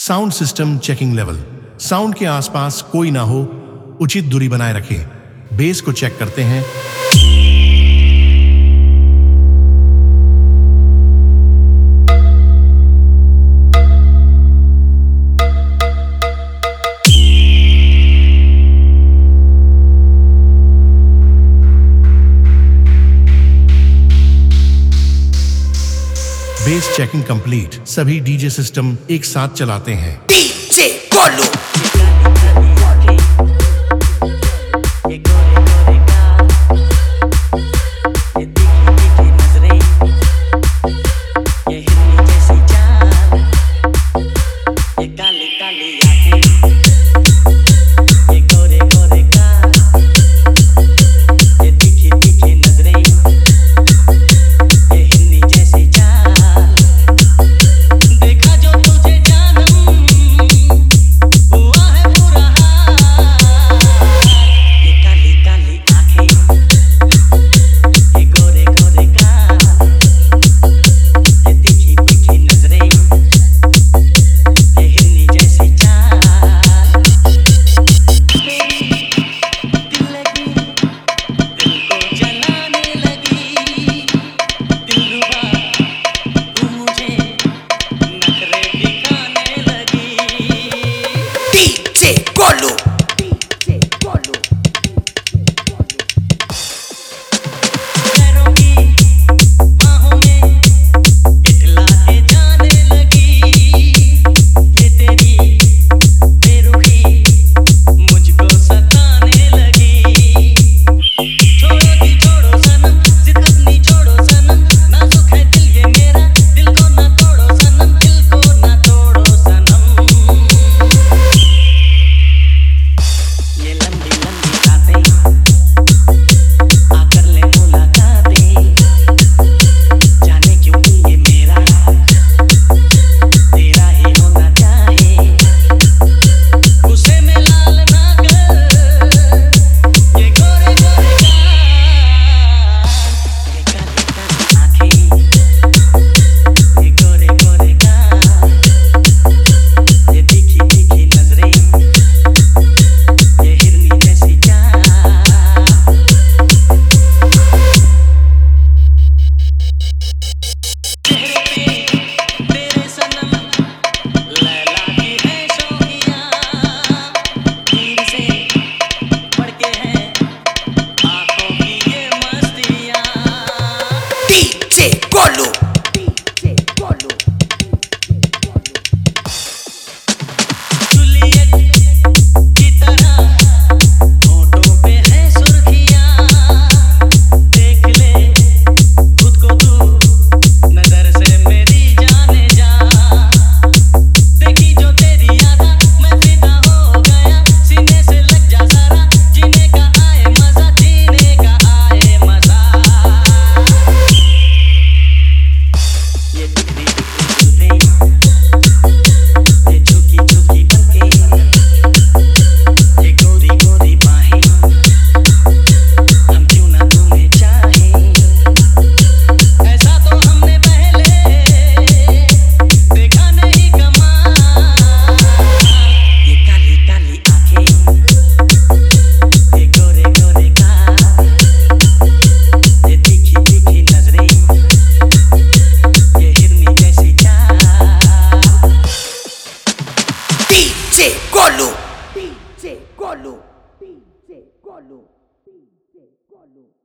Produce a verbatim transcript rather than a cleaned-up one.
Sound system checking level. Sound के आसपास कोई ना हो, उचित दूरी बनाए रखें। बेस को चेक करते हैं। Bass checking complete. सभी डीजे सिस्टम एक साथ चलाते हैं। DJ Golu. Golu. Golu. Golu. D J Golu. D J Golu. D J Golu.